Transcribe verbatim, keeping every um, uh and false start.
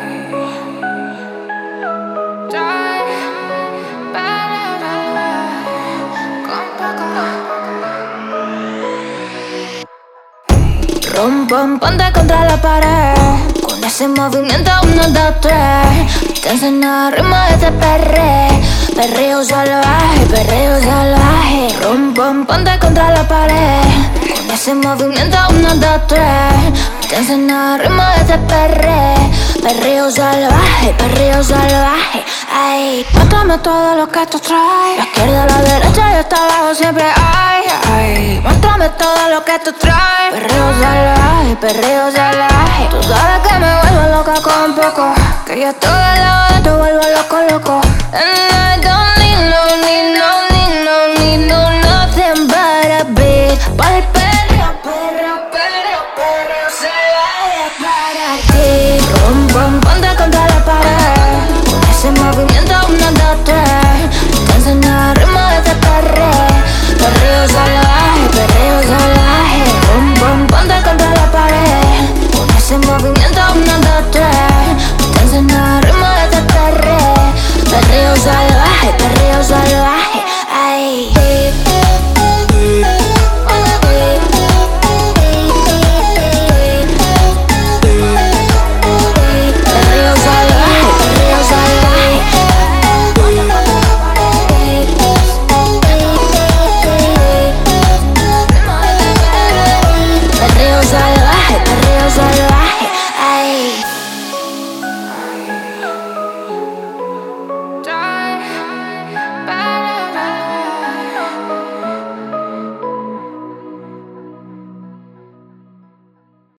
Rum, pum, ponte contra la pared. Con ese movimiento, uno, dos, tres. Te enseño el ritmo de este perre. Perreo salvaje, perreo salvaje. Rum, pum, ponte contra la pared. Con ese movimiento, uno, dos, tres. Te enseño el ritmo de este perre. Perreo salvaje, perreo salvaje. Ay, muéstrame todo lo que tú traes. La izquierda, a la derecha y hasta abajo siempre hay. Ay, muéstrame todo lo que tú traes. Perreo salvaje, perreo salvaje. Tú sabes que me vuelvo loca con poco. Que yo estoy al lado de te vuelvo loco, loco. And I don't need no, need no, need no, need no, nothing but a beat. Para el perreo, perreo, perreo, perreo salvaje para ti. Rum, rum, ponte contra la pared. Con ese movimiento, uno, dos, tres. Te enseño el ritmo de este perreo. Perreo salvaje, perreo salvaje. Rum, rum, ponte contra la pared. Con ese movimiento, uno, dos, tres. Te enseño el ritmo de este perreo. Perreo salvaje, perreo salvaje.